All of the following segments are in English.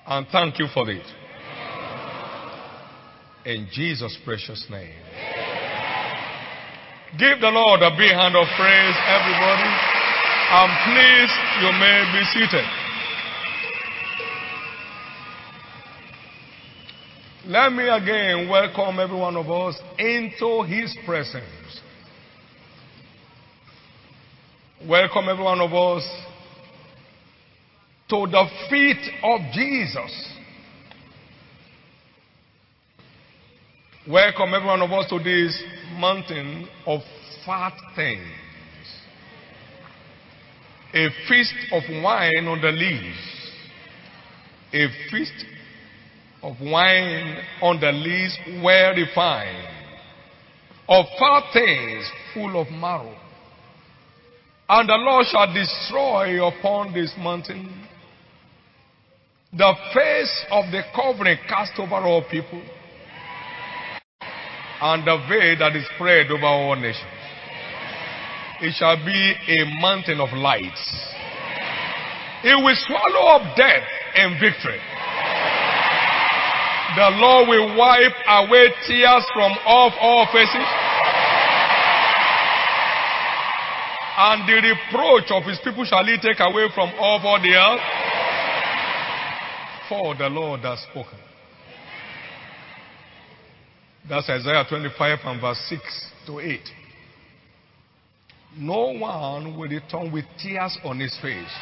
And thank you for it. In Jesus' precious name. Give the Lord a big hand of praise, everybody. And please, you may be seated. Let me again welcome every one of us into His presence. Welcome every one of us to the feet of Jesus. Welcome every one of us to this mountain of fat things. A feast of wine on the leaves. A feast of wine on the leaves well refined. Of fat things full of marrow. And the Lord shall destroy upon this mountain the face of the covering cast over all people, and the veil that is spread over all nations. It shall be a mountain of lights. It will swallow up death and victory. The Lord will wipe away tears from off all faces, and the reproach of His people shall He take away from off all the earth. For the Lord has spoken. That's Isaiah 25 and verse 6 to 8. No one will return with tears on his face.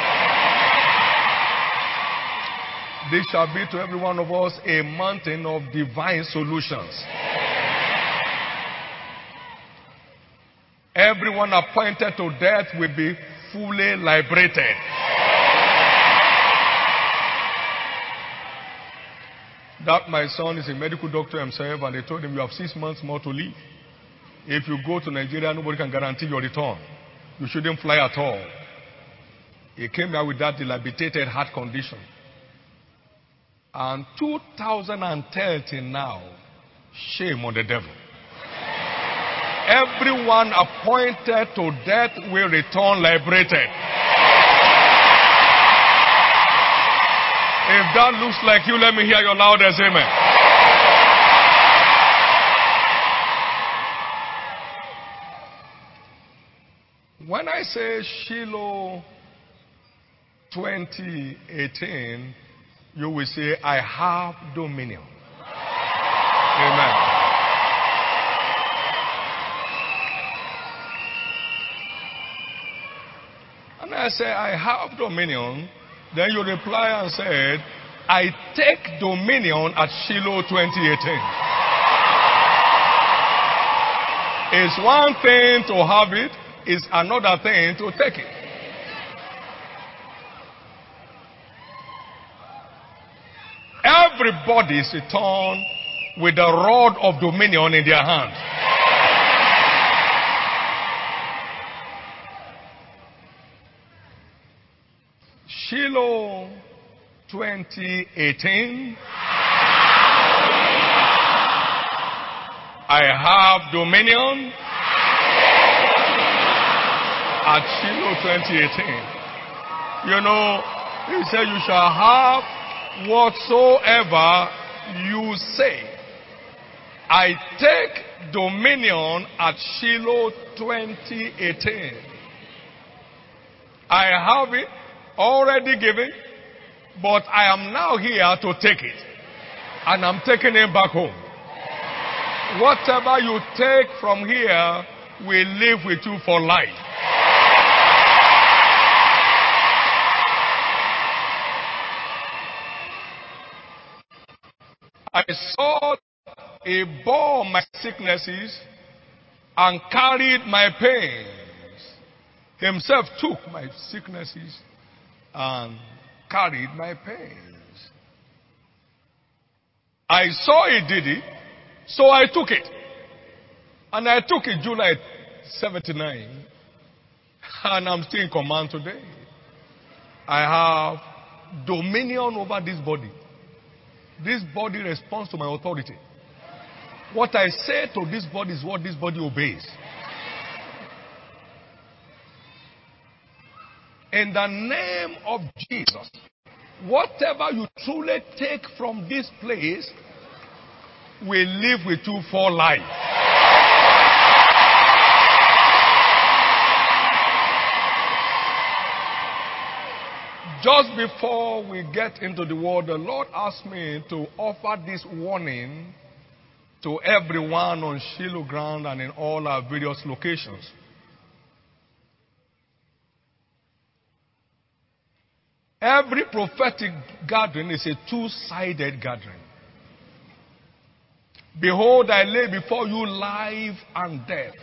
This shall be to every one of us a mountain of divine solutions. Everyone appointed to death will be fully liberated. That my son is a medical doctor himself, and they told him, you have 6 months more to live. If you go to Nigeria, nobody can guarantee your return. You shouldn't fly at all. He came here with that dilapidated heart condition. And 2030 now, shame on the devil. Everyone appointed to death will return liberated. If that looks like you, let me hear your loudest amen. When I say Shiloh 2018, you will say, I have dominion. Amen. And I say, I have dominion. Then you reply and said, I take dominion at Shiloh 2018. It's one thing to have it, it's another thing to take it. Everybody is returned with the rod of dominion in their hand. Shiloh 2018. I have dominion at Shiloh 2018. You know, He said you shall have whatsoever you say. I take dominion at Shiloh 2018. I have it already given, but I am now here to take it. And I'm taking it back home. Whatever you take from here will live with you for life. I saw He bore my sicknesses and carried my pains. Himself took my sicknesses and carried my pains. I saw He did it, so I took it. And I took it July 79. And I'm still in command today. I have dominion over this body. This body responds to my authority. What I say to this body is what this body obeys. In the name of Jesus, whatever you truly take from this place will live with you for life. Just before we get into the word, the Lord asked me to offer this warning to everyone on Shiloh ground and in all our various locations. Every prophetic gathering is a two-sided gathering. Behold, I lay before you life and death,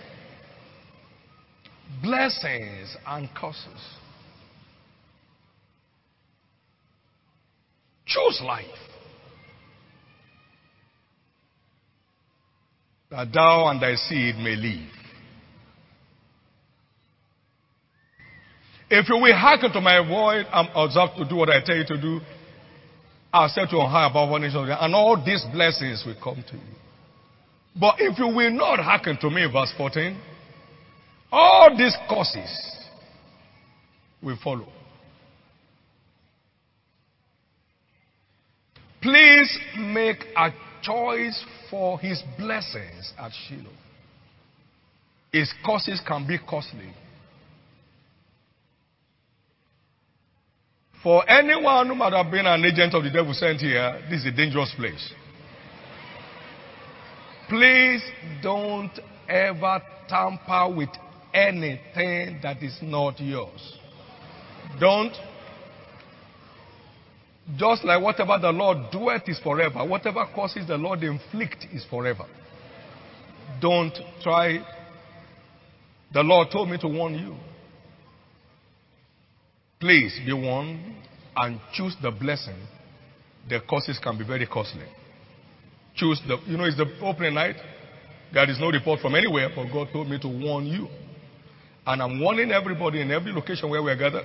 blessings and curses. Choose life, that thou and thy seed may live. If you will hearken to my voice and observe to do what I tell you to do, I'll set you on high above all nations, and all these blessings will come to you. But if you will not hearken to me, verse 14, all these curses will follow. Please make a choice for his blessings at Shiloh. His curses can be costly. For anyone who might have been an agent of the devil sent here, this is a dangerous place. Please don't ever tamper with anything that is not yours. Don't. Just like whatever the Lord doeth is forever, whatever causes the Lord inflict is forever. Don't try. The Lord told me to warn you. Please be warned and choose the blessing. The causes can be very costly. Choose the, it's the opening night. There is no report from anywhere, but God told me to warn you. And I'm warning everybody in every location where we are gathered.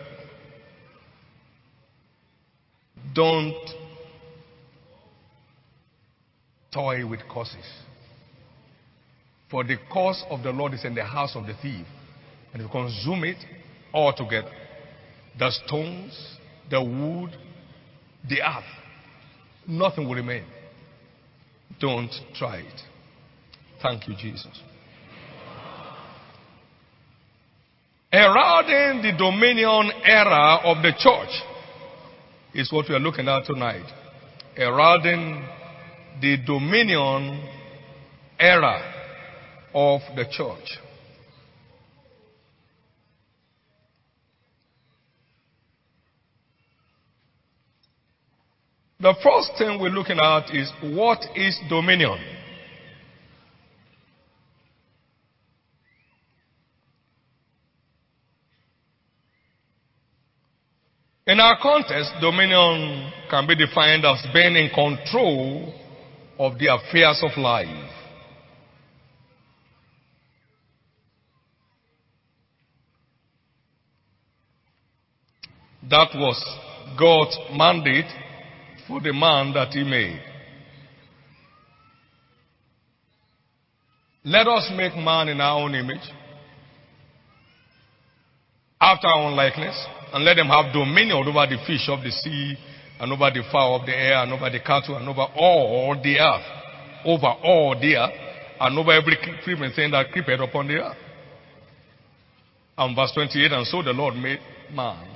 Don't toy with curses. For the curse of the Lord is in the house of the thief, and you consume it all together. The stones, the wood, the earth. Nothing will remain. Don't try it. Thank you, Jesus. Heralding the dominion era of the church is what we are looking at tonight. Heralding the dominion era of the church. The first thing we're looking at is, what is dominion? In our context, dominion can be defined as being in control of the affairs of life. That was God's mandate for the man that he made. Let us make man in our own image, after our own likeness, and let them have dominion over the fish of the sea, and over the fowl of the air, and over the cattle, and over all the earth. Over all the earth, and over every creeping thing that creepeth upon the earth. And verse 28, and so the Lord made man.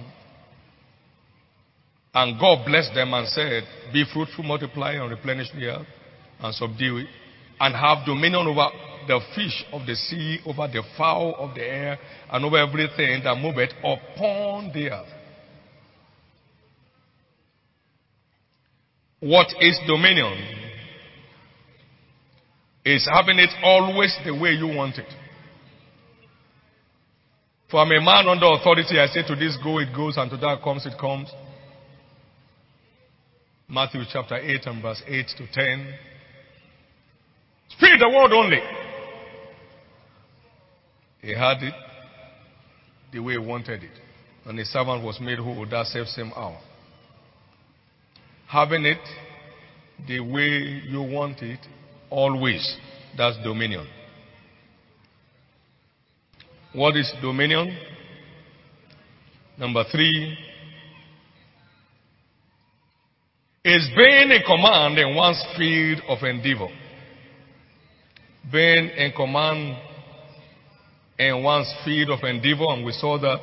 And God blessed them and said, be fruitful, multiply, and replenish the earth, and subdue it, and have dominion over the fish of the sea, over the fowl of the air, and over everything that moveth upon the earth. What is dominion? It's having it always the way you want it. For I'm a man under authority, I say to this go, it goes, and to that comes, it comes. Matthew chapter 8 and verse 8 to 10. Speak the word only. He had it the way he wanted it. And his servant was made whole that same hour. Having it the way you want it, always. That's dominion. What is dominion? Number 3, is being in command in one's field of endeavor. Being in command in one's field of endeavor, and we saw that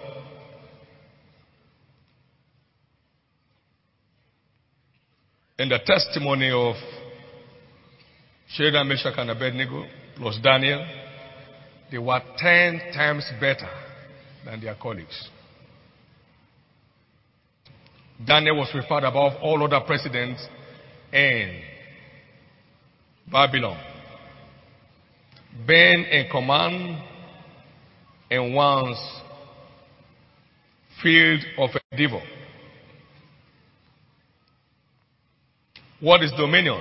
in the testimony of Shadrach, Meshach, and Abednego plus Daniel. They were 10 times better than their colleagues. Daniel was preferred above all other presidents in Babylon. Being in command in one's field of endeavor. What is dominion?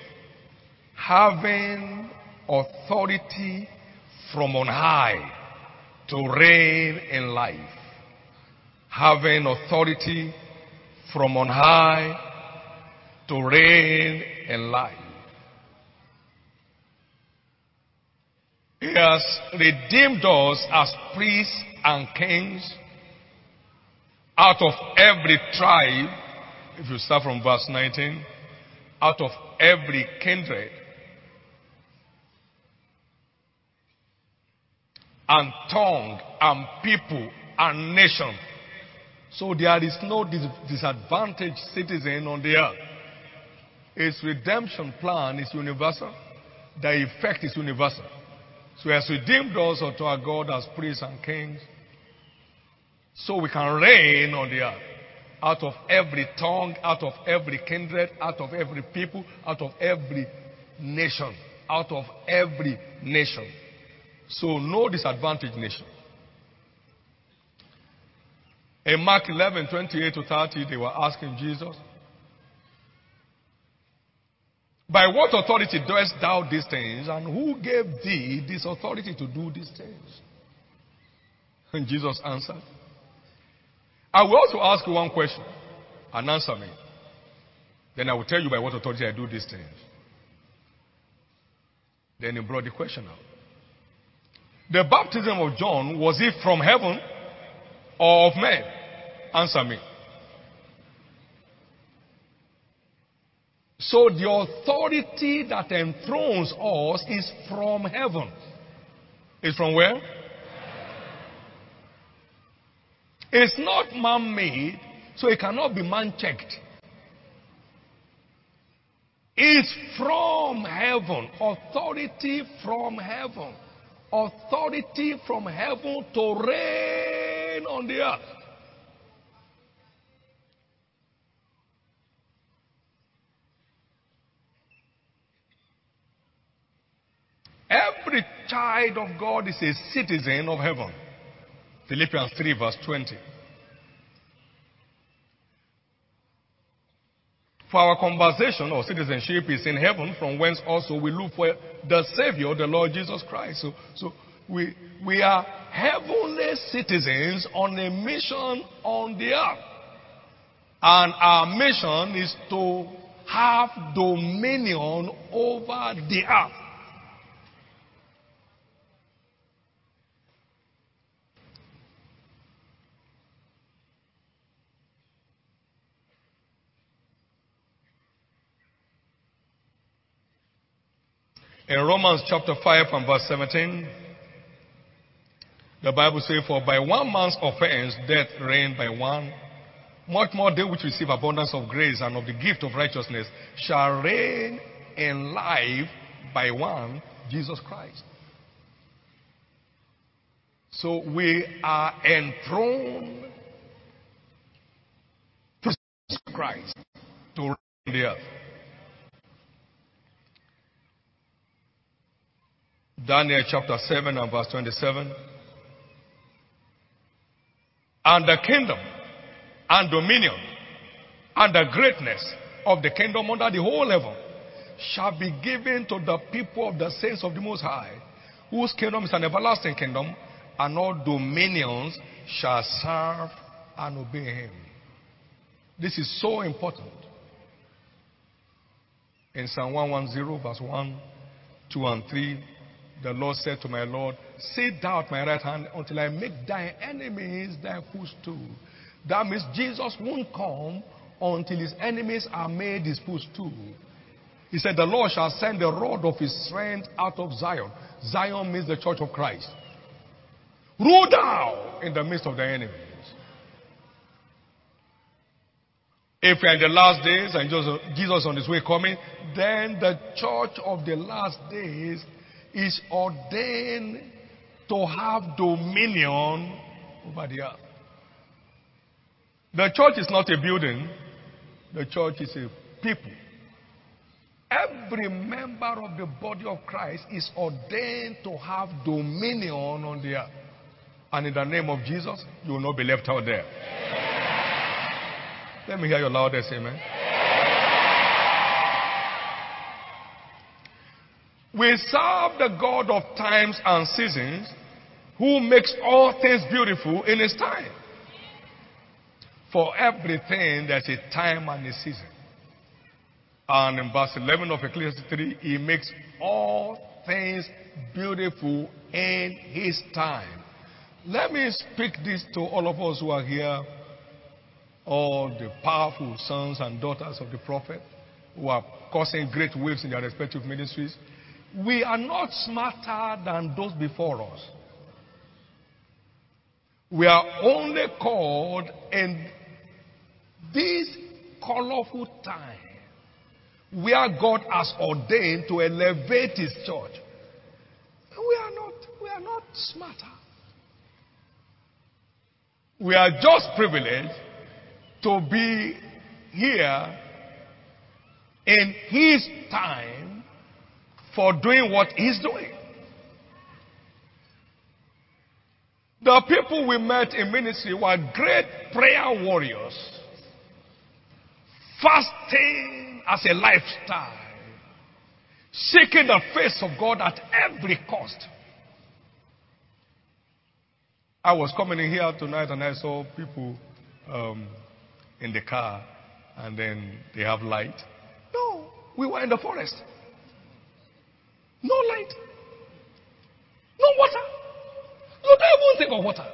Having authority from on high to reign in life. Having authority from on high to reign in life. He has redeemed us as priests and kings out of every tribe, if you start from verse 19, out of every kindred and tongue and people and nation. So there is no disadvantaged citizen on the earth. His redemption plan is universal. The effect is universal. So he has redeemed us unto our God as priests and kings, so we can reign on the earth. Out of every tongue, out of every kindred, out of every people, out of every nation. Out of every nation. So no disadvantaged nation. In Mark 11, 28 to 30, they were asking Jesus, by what authority doest thou these things, and who gave thee this authority to do these things? And Jesus answered, I will also ask you one question and answer me. Then I will tell you by what authority I do these things. Then he brought the question out. The baptism of John, was it from heaven or of men? Answer me. So the authority that enthrones us is from heaven. It's from where? It's not man-made, so it cannot be man-checked. It's from heaven. Authority from heaven. Authority from heaven to reign on the earth. Every child of God is a citizen of heaven. Philippians 3 verse 20. For our conversation or citizenship is in heaven, from whence also we look for the Savior, the Lord Jesus Christ. So we are heavenly citizens on a mission on the earth. And our mission is to have dominion over the earth. In Romans chapter 5 and verse 17, the Bible says, for by one man's offense death reigned by one, much more they which receive abundance of grace and of the gift of righteousness shall reign in life by one, Jesus Christ. So we are enthroned to Jesus Christ to reign on the earth. Daniel chapter 7 and verse 27. And the kingdom and dominion and the greatness of the kingdom under the whole heaven shall be given to the people of the saints of the Most High, whose kingdom is an everlasting kingdom, and all dominions shall serve and obey him. This is so important. In Psalm 110 verse 1, 2 and 3, the Lord said to my Lord, sit thou at my right hand until I make thy enemies thy footstool. That means Jesus won't come until his enemies are made his footstool. He said, the Lord shall send the rod of his strength out of Zion. Zion means the church of Christ. Rule down in the midst of the enemies. If we are in the last days and Jesus on his way coming, then the church of the last days is ordained to have dominion over the earth. The church is not a building. The church is a people. Every member of the body of Christ is ordained to have dominion on the earth. And in the name of Jesus, you will not be left out there. Let me hear your loudest amen. We serve the God of times and seasons, who makes all things beautiful in his time. For everything, there's a time and a season. And in verse 11 of Ecclesiastes 3, he makes all things beautiful in his time. Let me speak this to all of us who are here, all the powerful sons and daughters of the prophet who are causing great waves in their respective ministries. We are not smarter than those before us. We are only called in this colorful time where God has ordained to elevate his church. We are not smarter. We are just privileged to be here in his time for doing what he's doing. The people we met in ministry were great prayer warriors, fasting as a lifestyle, seeking the face of God at every cost. I was coming in here tonight and I saw people in the car and then they have light. No, we were in the forest. No light. No water. You don't even think of water.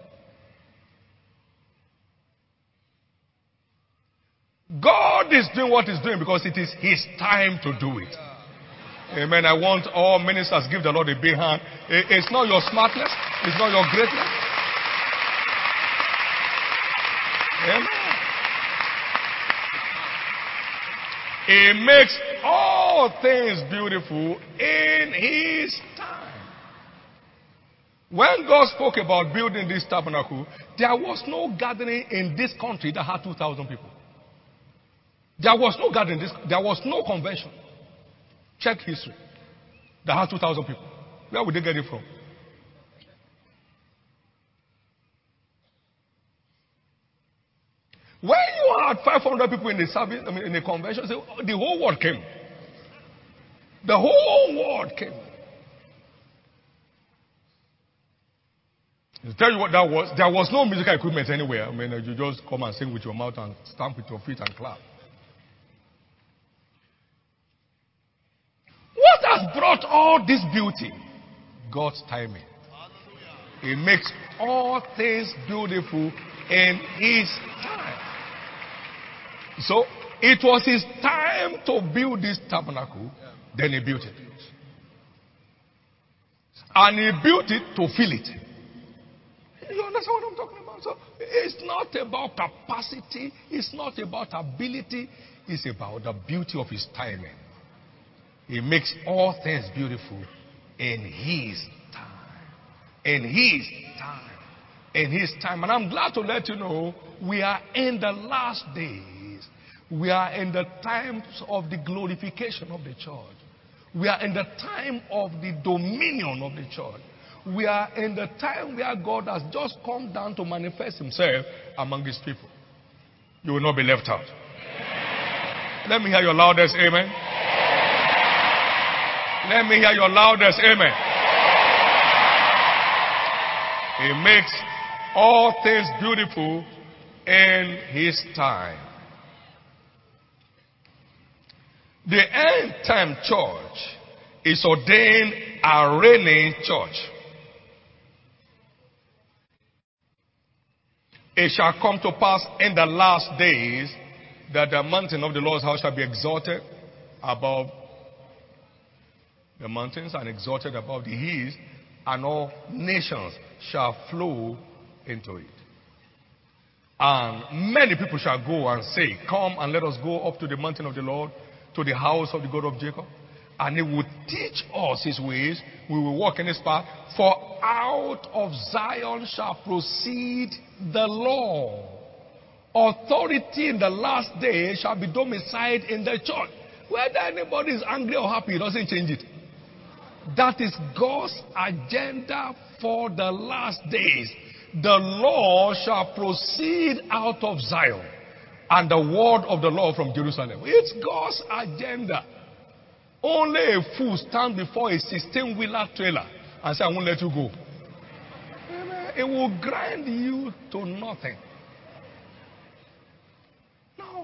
God is doing what he's doing because it is his time to do it. Amen. I want all ministers give the Lord a big hand. It's not your smartness. It's not your greatness. Amen. He makes all things beautiful in his time. When God spoke about building this tabernacle, there was no gathering in this country that had 2,000 people. There was no gathering. There was no convention. Check history. That had 2,000 people. Where would they get it from? When you had 500 people in the service, in the convention, the whole world came. The whole world came. To tell you what that was, there was no musical equipment anywhere. You just come and sing with your mouth and stamp with your feet and clap. What has brought all this beauty? God's timing. He makes all things beautiful in his time. So, it was his time to build this tabernacle, then he built it. And he built it to fill it. You understand what I'm talking about? So, it's not about capacity, it's not about ability, it's about the beauty of his timing. He makes all things beautiful in his time. In his time. In his time. And I'm glad to let you know, we are in the last days. We are in the times of the glorification of the church. We are in the time of the dominion of the church. We are in the time where God has just come down to manifest himself among his people. You will not be left out. Let me hear your loudest amen. Let me hear your loudest amen. He makes all things beautiful in his time. The end time church is ordained a reigning church. It shall come to pass in the last days that the mountain of the Lord's house shall be exalted above the mountains and exalted above the hills, and all nations shall flow into it. And many people shall go and say, come and let us go up to the mountain of the Lord, to the house of the God of Jacob. And he will teach us his ways. We will walk in his path. For out of Zion shall proceed the law. Authority in the last day shall be domiciled in the church. Whether anybody is angry or happy, it doesn't change it. That is God's agenda for the last days. The law shall proceed out of Zion, and the word of the Lord from Jerusalem. It's God's agenda. Only a fool stands before a 16-wheeler trailer and says, I won't let you go. It will grind you to nothing. No.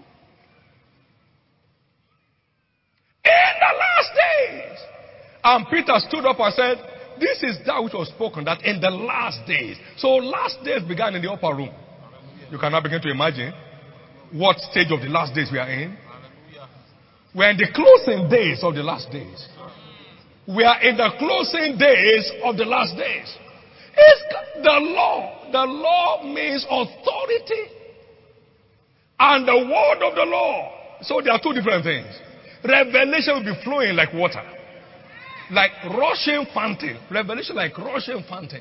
In the last days. And Peter stood up and said, this is that which was spoken, that in the last days. So last days began in the upper room. You cannot begin to imagine what stage of the last days we are in. We are in the closing days of the last days. We are in the closing days of the last days. It's the law. The law means authority and the word of the law. So there are two different things. Revelation will be flowing like water. Like rushing fountain. Revelation like rushing fountain.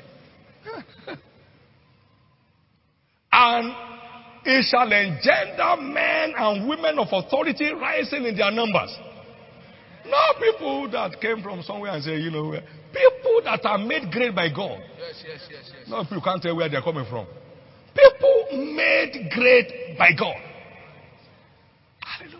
And it shall engender men and women of authority rising in their numbers. Not people that came from somewhere and say, you know, people that are made great by God. Yes. No, people can't tell where they're coming from. People made great by God. Hallelujah.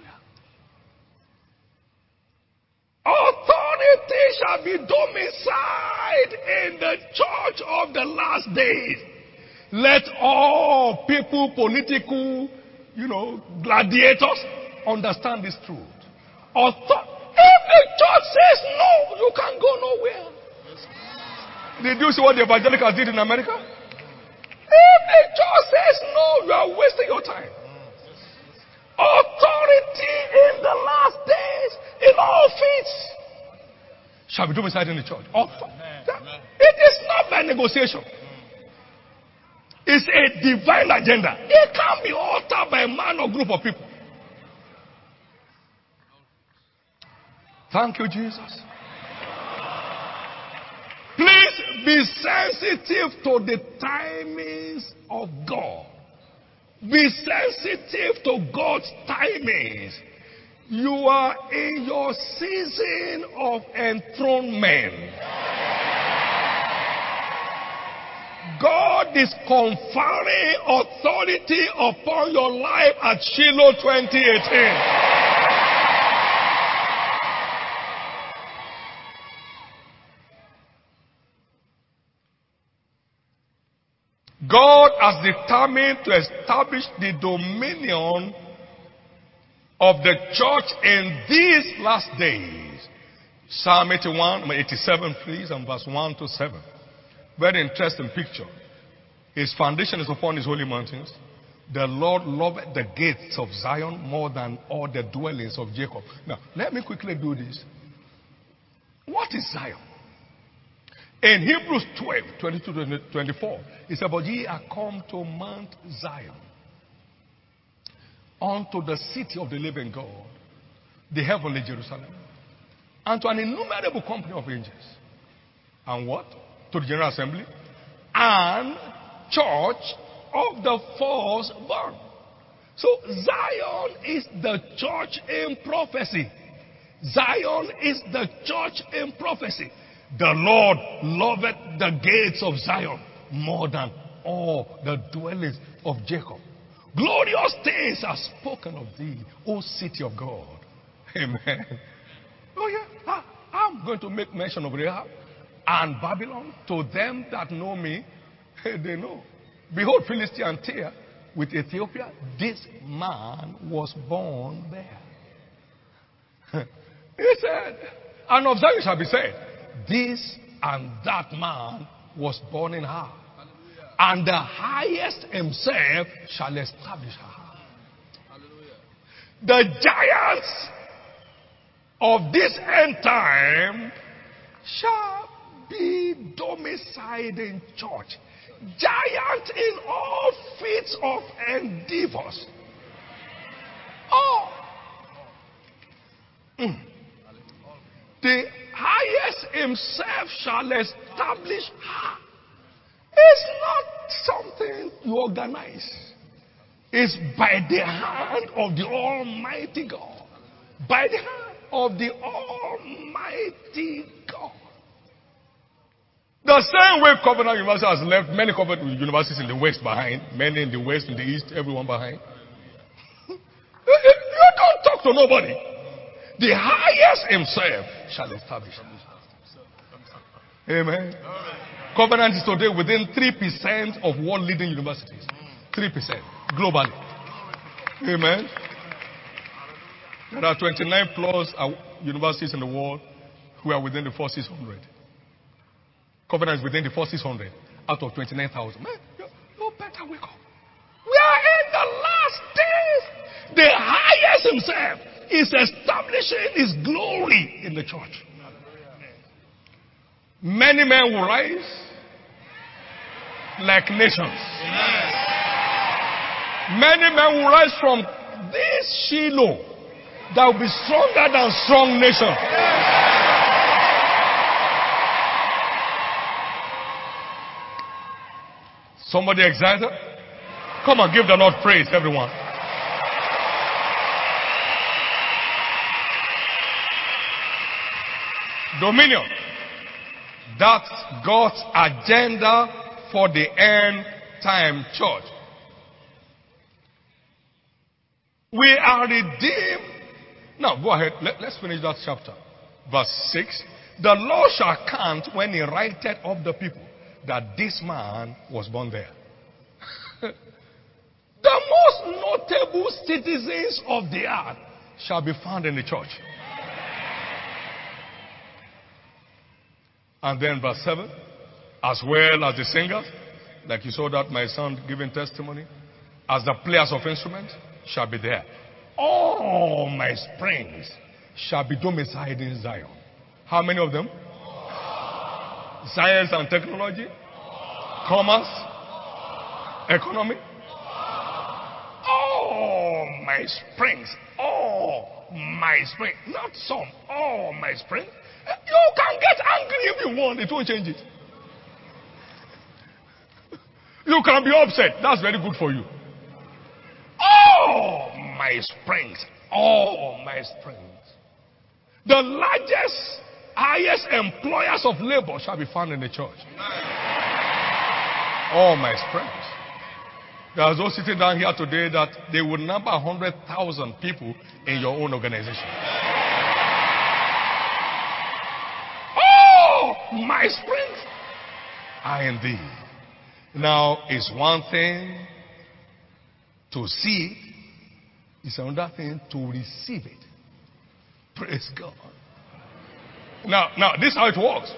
Authority shall be domiciled in the church of the last days. Let all people, political, gladiators, understand this truth. If the church says no, you can't go nowhere. Did you see what the evangelicals did in America? If the church says no, you are wasting your time. Authority in the last days, in all faiths, shall be domiciled in the church. It is not by negotiation. It's a divine agenda. It can't be altered by a man or group of people. Thank you, Jesus. Please be sensitive to the timings of God. Be sensitive to God's timings. You are in your season of enthronement. God is conferring authority upon your life at Shiloh 2018. God has determined to establish the dominion of the church in these last days. Psalm 87, please, and verse 1 to 7. Very interesting picture. His foundation is upon his holy mountains. The Lord loveth the gates of Zion more than all the dwellings of Jacob. Now, let me quickly do this. What is Zion? In Hebrews 12, 22 to 24, it says, but ye are come to Mount Zion, unto the city of the living God, the heavenly Jerusalem, and to an innumerable company of angels. And what? To the general assembly and church of the firstborn. So Zion is the church in prophecy. Zion is the church in prophecy. The Lord loveth the gates of Zion more than all the dwellings of Jacob. Glorious things are spoken of thee, O city of God. Amen. Oh yeah, I'm going to make mention of Rahab and Babylon. To them that know me, they know. Behold, Philistia and Tyre with Ethiopia, this man was born there. He said, and of Zion shall be said, this and that man was born in her. Hallelujah. And the highest himself shall establish her. Hallelujah. The giants of this end time shall be domiciled in church. Giant in all feats of endeavors. Oh. The highest himself shall establish her. It's not something you organize. It's by the hand of the Almighty God. By the hand of the Almighty God. The same way Covenant University has left many Covenant universities in the West behind, many in the West, in the East, everyone behind. You don't talk to nobody. The highest himself shall establish. Amen. Covenant is today within 3% of world leading universities. 3% globally. Amen. There are 29 plus universities in the world who are within the 4,600. Covenant is within the 4,600 out of 29,000. Man, you better wake up. We are in the last days. The highest himself is establishing his glory in the church. Many men will rise like nations. Many men will rise from this Shiloh that will be stronger than strong nations. Somebody excited? Come on, give the Lord praise, everyone. Dominion. That's God's agenda for the end time church. We are redeemed. Now, go ahead. Let's finish that chapter. Verse 6. The Lord shall count when he writeth of the people that this man was born there. The most notable citizens of the earth shall be found in the church. And then verse 7, as well as the singers, like you saw that my son giving testimony, as the players of instruments shall be there. All my springs shall be domiciled in Zion. How many of them? Science and technology, commerce, economy. All my springs, not some, all my springs. You can get angry if you want, it won't change it. You can be upset, that's very good for you. All my springs, all my springs. The largest, highest employers of labor shall be found in the church. All my springs. There's those sitting down here today that they would number 100,000 people in your own organization. My springs are in thee. Now, it's one thing to see it, it's another thing to receive it. Praise God. Now, this is how it works.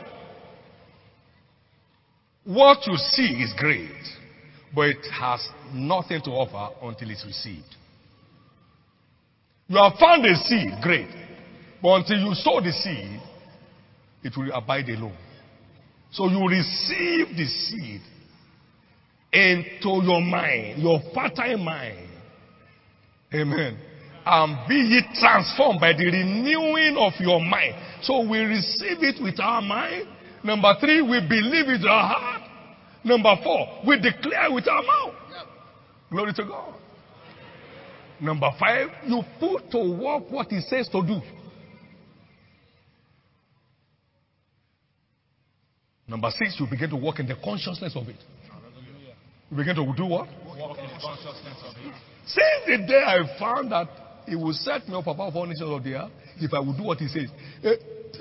What you see is great, but it has nothing to offer until it's received. You have found a seed, great, but until you sow the seed, it will abide alone. So you receive the seed into your mind, your fertile mind. Amen. And be ye transformed by the renewing of your mind. So we receive it with our mind. Number 3, we believe with our heart. Number 4, we declare with our mouth. Glory to God. Number 5, you put to work what he says to do. Number 6, you begin to walk in the consciousness of it. You begin to do what? Walk in the consciousness of it. Since the day I found that he will set me up above all nations of the earth, if I will do what he says, there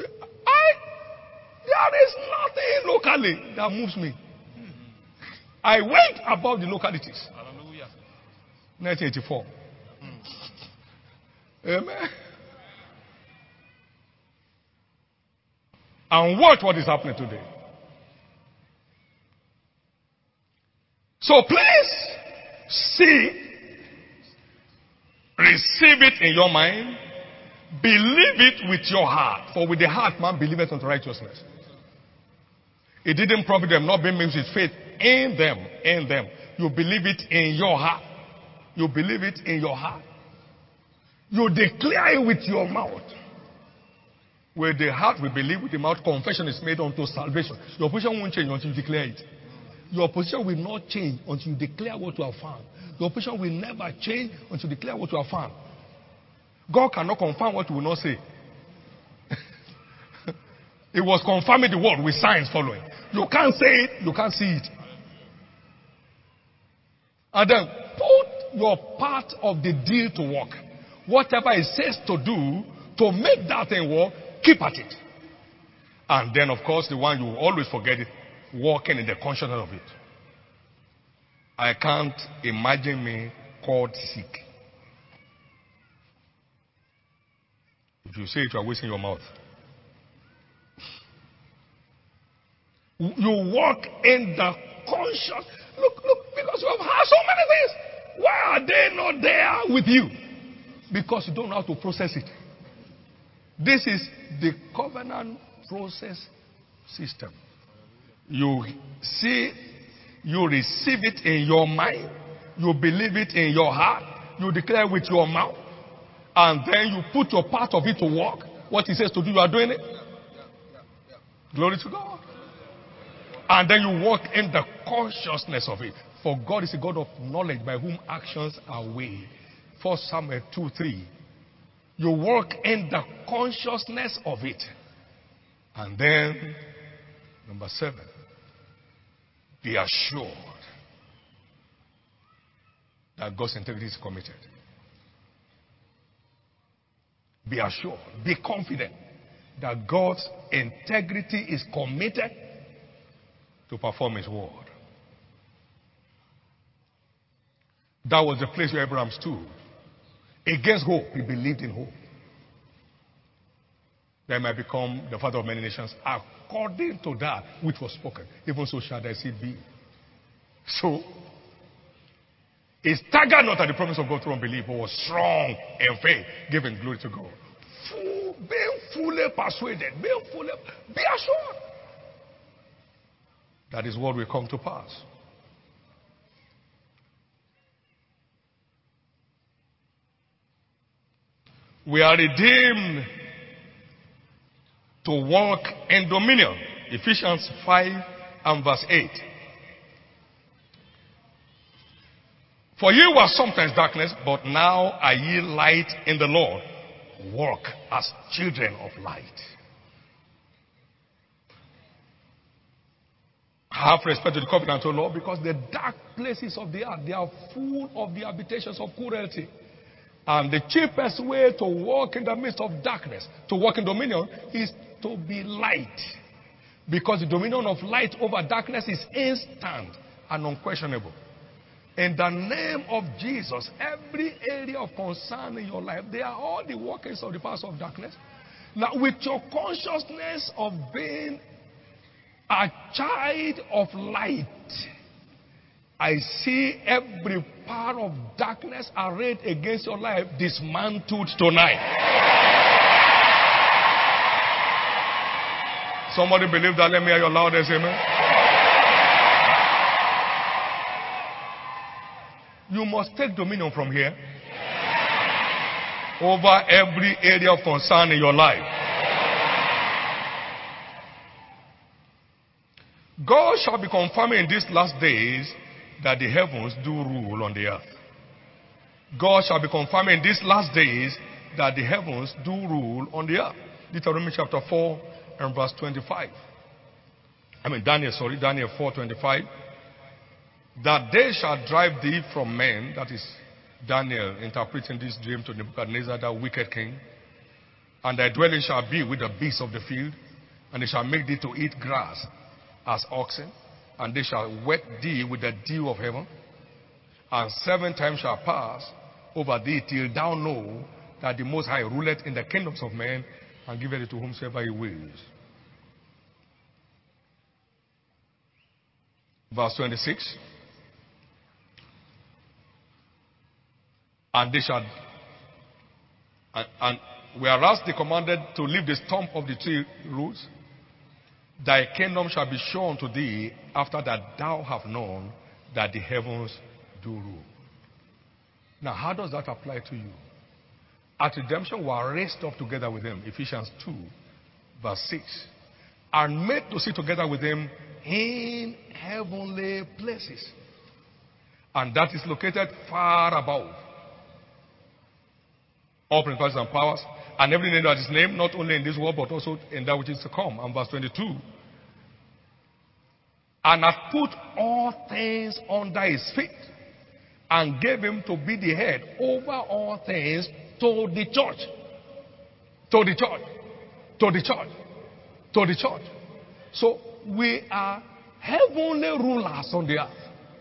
is nothing locally that moves me. I went above the localities. Hallelujah. 1984. Amen. And watch what is happening today. So please see, receive it in your mind, believe it with your heart. For with the heart man believeth unto righteousness. It didn't profit them, not being mixed with faith in them. In them. You believe it in your heart. You believe it in your heart. You declare it with your mouth. With the heart we believe, with the mouth confession is made unto salvation. Your position won't change until you declare it. Your position will not change until you declare what you have found. Your position will never change until you declare what you have found. God cannot confirm what you will not say. It was confirming the word with signs following. You can't say it, you can't see it. And then put your part of the deal to work. Whatever it says to do to make that thing work, keep at it. And then, of course, the one you always forget it, walking in the consciousness of it. I can't imagine me called sick. If you say it, you are wasting your mouth. You walk in the conscious. Look, because you have had so many things. Why are they not there with you? Because you don't know how to process it. This is the covenant process system. You see, you receive it in your mind, you believe it in your heart, you declare with your mouth, and then you put your part of it to work. What he says to do, you are doing it. Glory to God. And then you walk in the consciousness of it. For God is a God of knowledge by whom actions are weighed. 1 Samuel 2:3. You walk in the consciousness of it. And then, number 7, be assured that God's integrity is committed. Be assured, be confident that God's integrity is committed to perform his word. That was the place where Abraham stood. Against hope, he believed in hope. That he might become the father of many nations according to that which was spoken. Even so shall thy seed be. So, he staggered not at the promise of God through unbelief, but was strong in faith, giving glory to God. Being fully persuaded, be assured that his word will come to pass. We are redeemed to walk in dominion. Ephesians 5 and verse 8. For ye were sometimes darkness, but now are ye light in the Lord. Walk as children of light. Have respect to the covenant, O Lord, because the dark places of the earth, they are full of the habitations of cruelty. And the cheapest way to walk in the midst of darkness, to walk in dominion, is to be light. Because the dominion of light over darkness is instant and unquestionable. In the name of Jesus, every area of concern in your life, they are all the workings of the powers of darkness. Now, with your consciousness of being a child of light, I see every power of darkness arrayed against your life dismantled tonight. Somebody believe that? Let me hear your loudest amen. You must take dominion from here over every area of concern in your life. God shall be confirming in these last days that the heavens do rule on the earth. God shall be confirming in these last days that the heavens do rule on the earth. Deuteronomy chapter 4 and verse 25. Daniel 4:25. That they shall drive thee from men, that is Daniel interpreting this dream to Nebuchadnezzar, that wicked king. And thy dwelling shall be with the beasts of the field, and they shall make thee to eat grass as oxen, and they shall wet thee with the dew of heaven, and 7 times shall pass over thee till thou know that the Most High ruleth in the kingdoms of men, and giveth it to whomsoever he wills. Verse 26. And they shall And whereas they commanded to leave the stump of the tree roots, thy kingdom shall be shown to thee after that thou have known that the heavens do rule. Now, how does that apply to you? At redemption, we are raised up together with him. Ephesians 2, verse 6. And made to sit together with him in heavenly places. And that is located far above all principalities and powers, and every name that is named, not only in this world, but also in that which is to come. And verse 22. And hath put all things under his feet, and gave him to be the head over all things to the church. To the church. To the church. To the church. So we are heavenly rulers on the earth.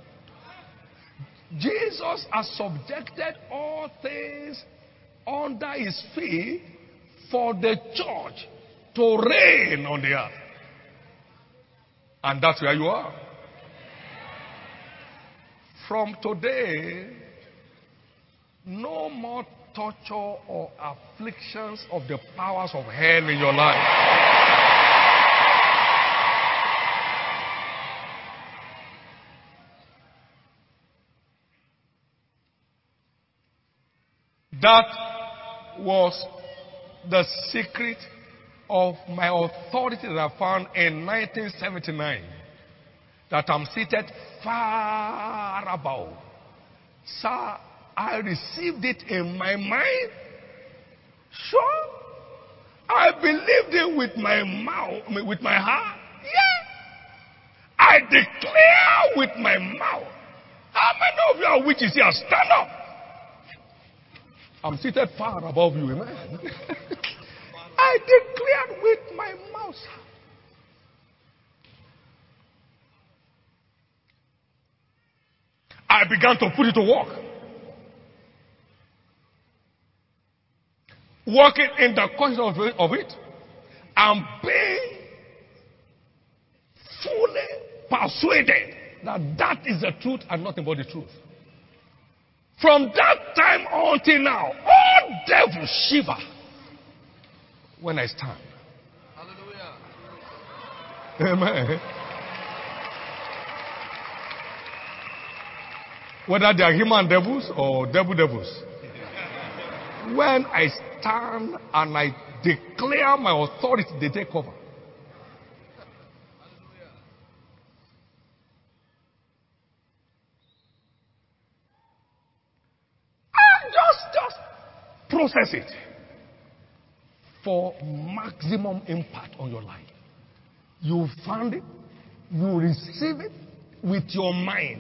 Jesus has subjected all things under his feet for the church to reign on the earth. And that's where you are. From today, no more torture or afflictions of the powers of hell in your life. That was the secret of my authority that I found in 1979. That I'm seated far above. Sir, I received it in my mind. Sure. I believed it with my mouth, with my heart. Yeah. I declare with my mouth. How many of you are witches here? Stand up. I'm seated far above you, amen. I declared with my mouth. I began to put it to work. Working in the consciousness of it and being fully persuaded that that is the truth and nothing but the truth. From that time until now, all devils shiver when I stand. Hallelujah. Amen. Whether they are human devils or devils. When I stand and I declare my authority, they take cover. And just process it for maximum impact on your life. You found it, you receive it with your mind.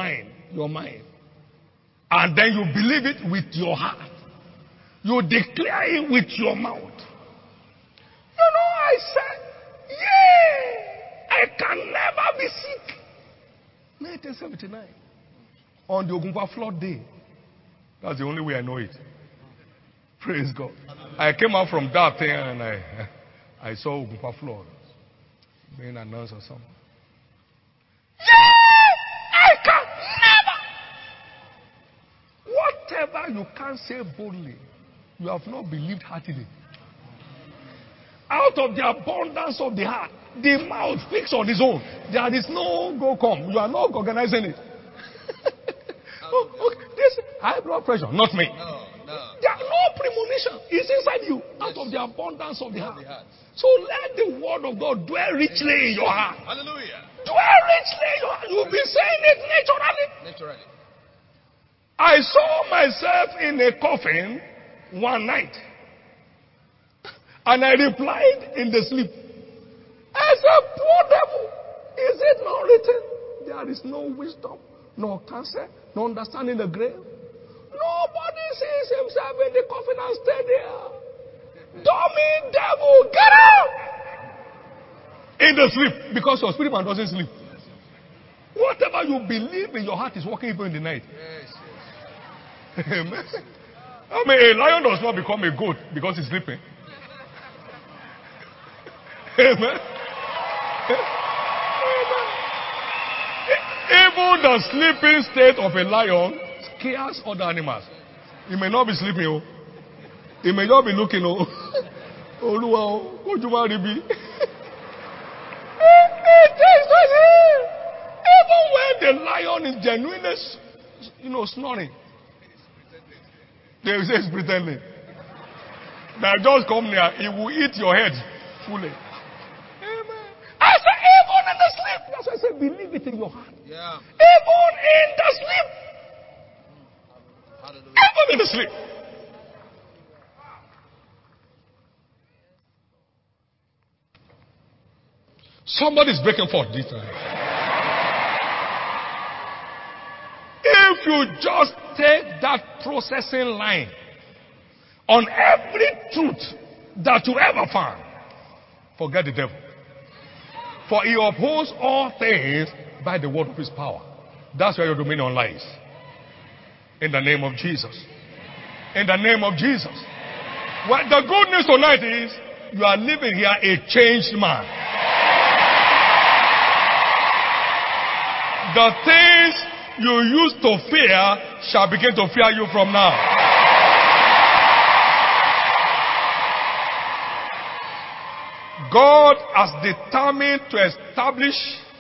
And then you believe it with your heart. You declare it with your mouth. You know, I said, yeah, I can never be sick. 1979. On the Ogunpa flood day. That's the only way I know it. Praise God. I came out from that thing and I saw Ogunpa flood being announced or something. Yeah, I can never. Whatever you can't say boldly, you have not believed heartily. Out of the abundance of the heart, the mouth speaks on its own. There is no go come. You are not organizing it. Okay. This high blood pressure, not me. No. There are no premonition. It's inside you. Out of the abundance of the heart. So let the word of God dwell richly in your heart. Hallelujah. Dwell richly in your heart. You'll be saying it naturally. I saw myself in a coffin one night. And I replied in the sleep. I said, poor devil, is it not written? There is no wisdom, no counsel, no understanding the grave. Nobody sees himself in the coffin and stay there. Dummy devil, get out! In the sleep, because your spirit man doesn't sleep. Whatever you believe in your heart is working even in the night. Yes. Amen. I mean, a lion does not become a goat because he's sleeping. Amen. Even the sleeping state of a lion scares other animals. He may not be sleeping. He may not be looking, oh, Oluwa, could you marry me? Even when the lion is genuinely, snoring, they say he's pretending. Now just come near, he will eat your head fully. Amen. I said, even in the sleep. That's why I said, believe it in your heart. Yeah. Even in the sleep. Hallelujah. Even in the sleep. Somebody's breaking forth this time. If you just take that processing line on every truth that you ever find, forget the devil. For he upholds all things by the word of his power. That's where your dominion lies. In the name of Jesus. In the name of Jesus. Well, the good news tonight is you are living here a changed man. The things you used to fear shall begin to fear you from now. God has determined to establish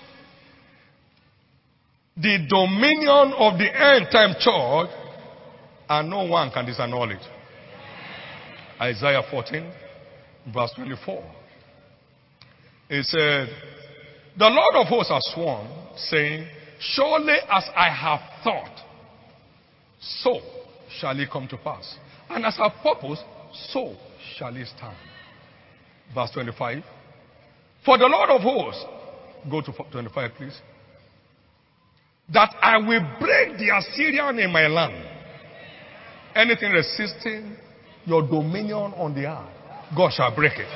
the dominion of the end time church, and no one can disannul it. Isaiah 14, verse 24. It said, the Lord of hosts has sworn, saying, surely as I have thought, so shall it come to pass. And as I purpose, so shall it stand. Verse 25. For the Lord of hosts, go to 25 please, that I will break the Assyrian in my land. Anything resisting your dominion on the earth, God shall break it.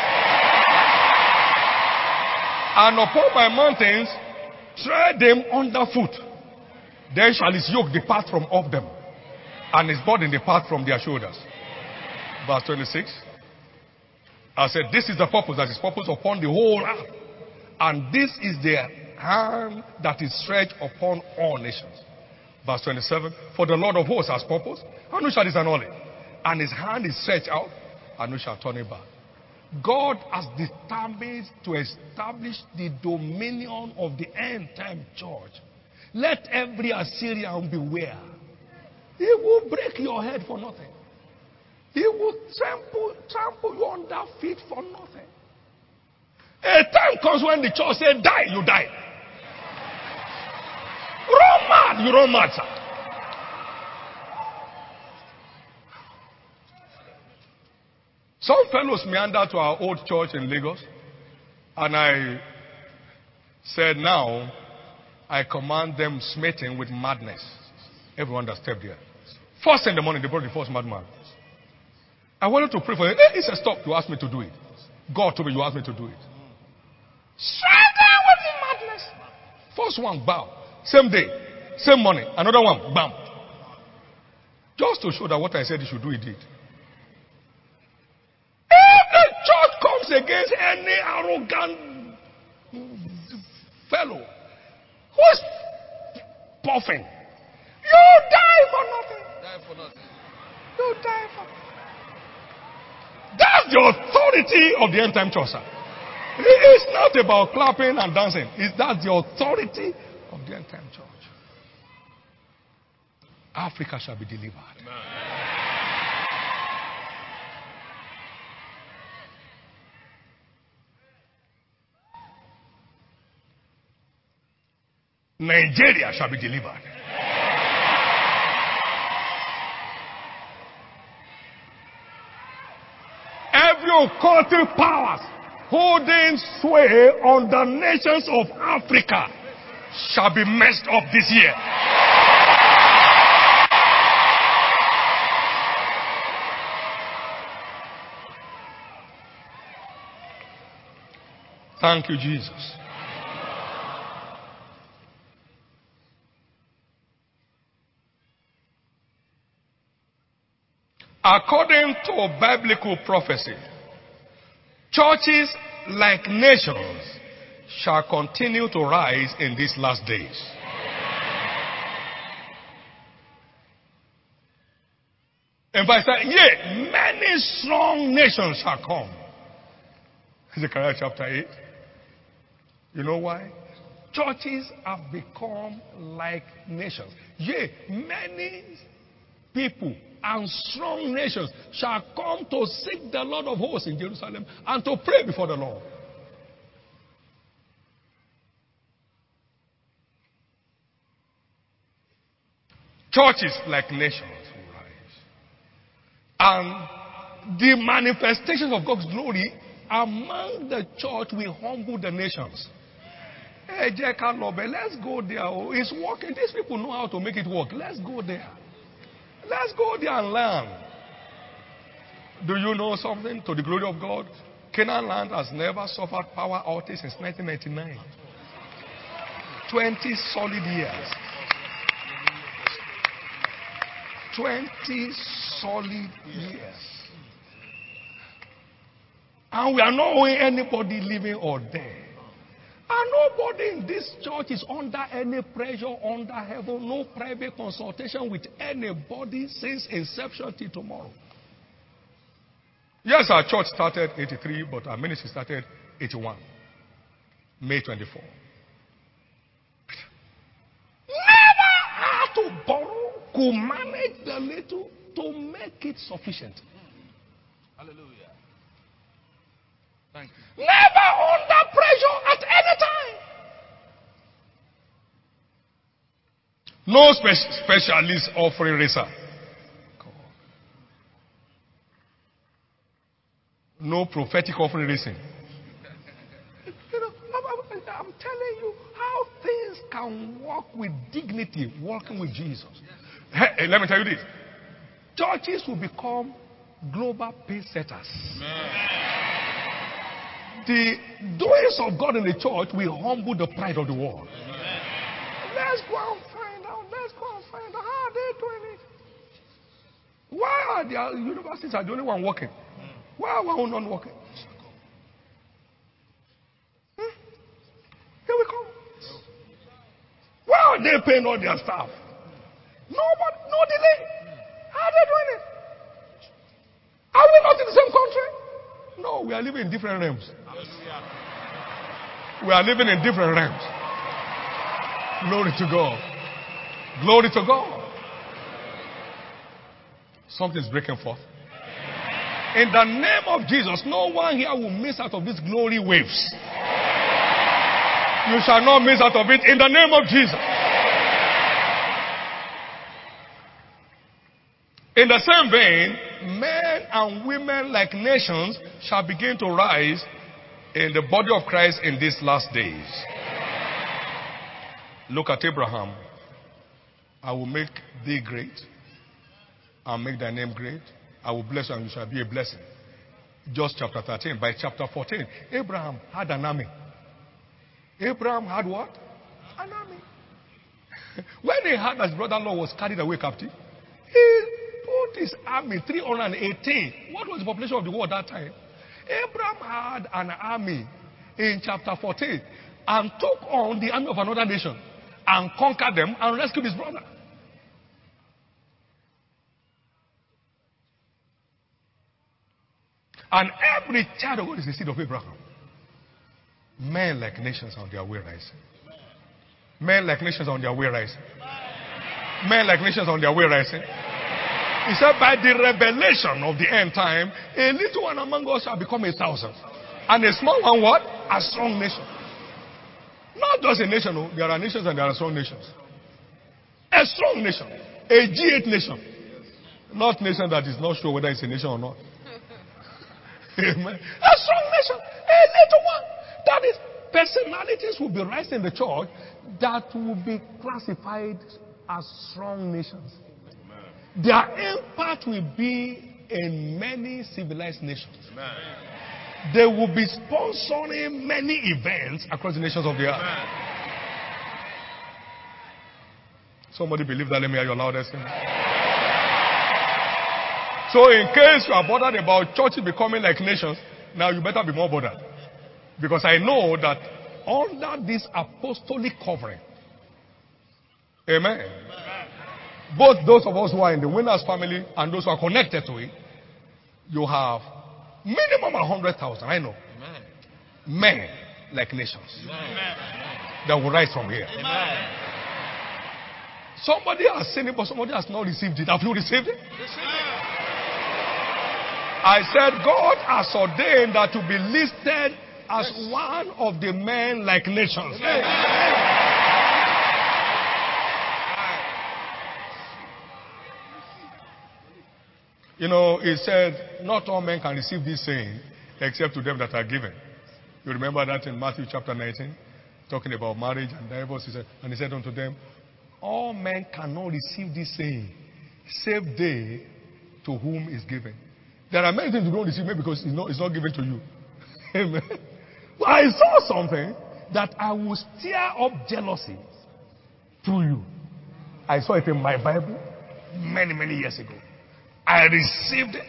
And upon my mountains, tread them underfoot. Then shall his yoke depart from off them, and his burden depart from their shoulders. Verse 26. I said, this is the purpose that is purpose upon the whole earth. And this is the hand that is stretched upon all nations. Verse 27. For the Lord of hosts has purpose, and who shall disannul it? And his hand is stretched out, and who shall turn it back? God has determined to establish the dominion of the end time church. Let every Assyrian beware. He will break your head for nothing. He will trample you under feet for nothing. A time comes when the church says, die, you die. Run mad, you run mad, sir. Some fellows meander to our old church in Lagos, and I said, now, I command them smitten with madness. Everyone that stepped there. First in the morning, they brought the first madman. I wanted to pray for him. He said, stop, you asked me to do it. God told me you asked me to do it. Straight with the madness. First one, bow. Same day, same morning. Another one, bam. Just to show that what I said he should do, he did. If the church comes against any arrogant fellow who's puffing, you die for nothing. Die for nothing. You die for nothing. That's the authority of the end time church, sir. It's not about clapping and dancing. That's the authority of the end time church. Africa shall be delivered. Amen. Nigeria shall be delivered. Every occultic powers holding sway on the nations of Africa shall be messed up this year. Thank you, Jesus. According to biblical prophecy, churches like nations shall continue to rise in these last days. In verse 9, yea, many strong nations shall come. Zechariah chapter 8. You know why? Churches have become like nations. Yea, many people and strong nations shall come to seek the Lord of hosts in Jerusalem and to pray before the Lord. Churches like nations will rise. And the manifestations of God's glory among the church will humble the nations. Hey, Jacob, let's go there. Oh, it's working. These people know how to make it work. Let's go there. Let's go there and learn. Do you know something? To the glory of God, Canaan land has never suffered power outage since 1999. 20 solid years. 20 solid years. And we are not owing anybody living or dead. And nobody in this church is under any pressure under heaven. No private consultation with anybody since inception till tomorrow. Yes, our church started 83, but our ministry started 81. May 24. Never had to borrow, could manage the little to make it sufficient. Hallelujah. Thank you. Never under pressure at any time. No specialist offering raiser. No prophetic offering raising. You know, I'm telling you how things can work with dignity, working with Jesus. Hey, let me tell you this. Churches will become global pace setters. The doings of God in the church will humble the pride of the world. Let's go and find out. Let's go and find out how they're doing it. Why are the universities are the only one working? Why are we not working? Here we come. Why are they paying all their staff? Nobody, no delay. How are they doing it? Are we not in the same country? No, we are living in different realms. We are living in different realms. Glory to God. Glory to God. Something is breaking forth. In the name of Jesus, no one here will miss out of these glory waves. You shall not miss out of it in the name of Jesus. In the same vein, men and women like nations shall begin to rise in the body of Christ in these last days. Look at Abraham. I will make thee great. I'll make thy name great. I will bless you and you shall be a blessing. Just chapter 13. By chapter 14, Abraham had an army. Abraham had what? An army. When he heard that his brother-in-law was carried away captive, he put his army, 318. What was the population of the world at that time? Abraham had an army in chapter 14 and took on the army of another nation and conquered them and rescued his brother. And every child of God is the seed of Abraham. Men like nations on their way rising. Men like nations on their way rising. Men like nations on their way rising. He said, by the revelation of the end time, a little one among us shall become 1,000. And a small one, what? A strong nation. Not just a nation, no. There are nations and there are strong nations. A strong nation. A G8 nation. Not nation that is not sure whether it's a nation or not. Amen. A strong nation. A little one. That is, personalities will be rising in the church that will be classified as strong nations. Amen. Their impact will be in many civilized nations. Amen. They will be sponsoring many events across the nations of the earth. Amen. Somebody believe that? Let me hear your loudest. So in case you are bothered about churches becoming like nations, now you better be more bothered. Because I know that under this apostolic covering, amen, both those of us who are in the winners family and those who are connected to it, you have minimum 100,000, I know, Amen. men like nations Amen. that will rise from here. Amen. Somebody has seen it, but somebody has not received it. Have you received it? I said God has ordained that to be listed as one of the men like nations. You know, he said, not all men can receive this saying except to them that are given. You remember that in Matthew chapter 19, talking about marriage and divorce. He said, and he said unto them, all men cannot receive this saying, save they to whom is given. There are many things you don't receive maybe because it's not given to you. Amen. But I saw something that I will stir up jealousy through you. I saw it in my Bible many, many years ago. I received it.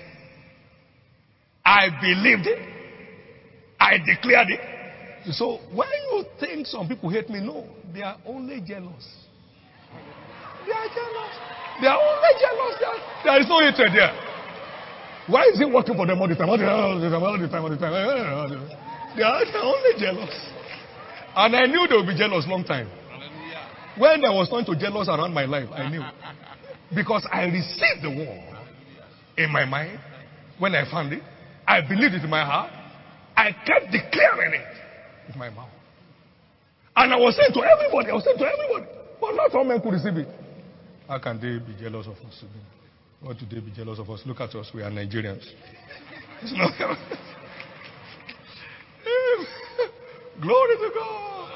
I believed it. I declared it. So when you think some people hate me, no, they are only jealous. They are jealous. They are only jealous. There is no hatred there. Why is it working for them all the time? All the time. They are only jealous. And I knew they would be jealous long time. When there was time to jealous around my life, I knew. Because I received the word in my mind. When I found it, I believed it in my heart. I kept declaring it with my mouth. And I was saying to everybody, but not all men could receive it. How can they be jealous of us today? What do they be jealous of us? Look at us, we are Nigerians. It's not glory to God.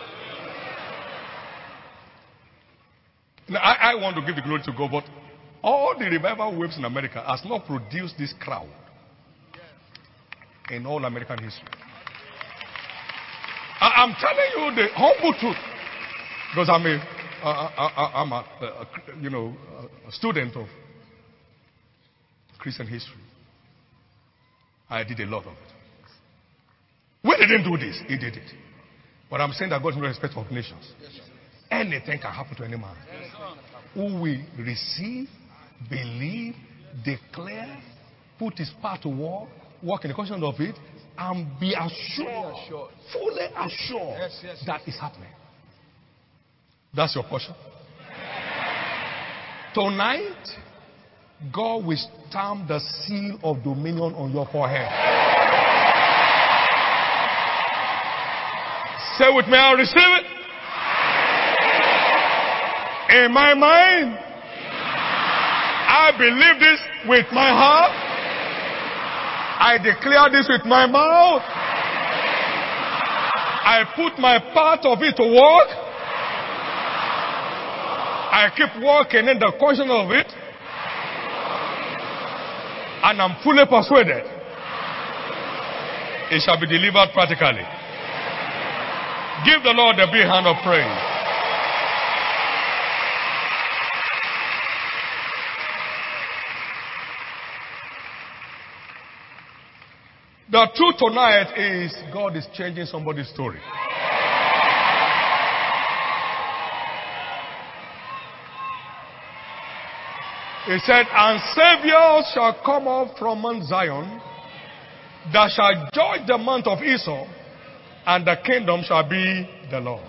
Now, I want to give the glory to God, but all the revival waves in America has not produced this crowd in all American history. I'm telling you the humble truth, because I'm a student of Christian history. I did a lot of it. We didn't do this, he did it. But I'm saying that God is no respect of nations. Anything can happen to any man who will receive, believe, declare, put his part to work in the conscience of it, and be assured, fully assured that it's happening. That's your portion. Tonight, God will stamp the seal of dominion on your forehead. Say with me, I'll receive it. In my mind, I believe this with my heart. I declare this with my mouth. I put my part of it to work. I keep working in the conscience of it. And I'm fully persuaded it shall be delivered practically. Give the Lord a big hand of praise. The truth tonight is God is changing somebody's story. He said, and Savior shall come up from Mount Zion, that shall judge the month of Esau, and the kingdom shall be the Lord.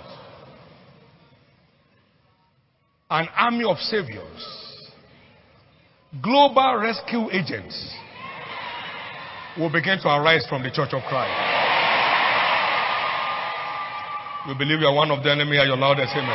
An army of saviors, global rescue agents, will begin to arise from the Church of Christ. You believe you are one of the enemy at your loudest amen.